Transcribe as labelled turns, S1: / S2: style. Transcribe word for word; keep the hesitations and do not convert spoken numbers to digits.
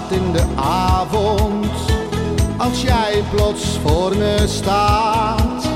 S1: laat in de avond, als jij plots voor me staat.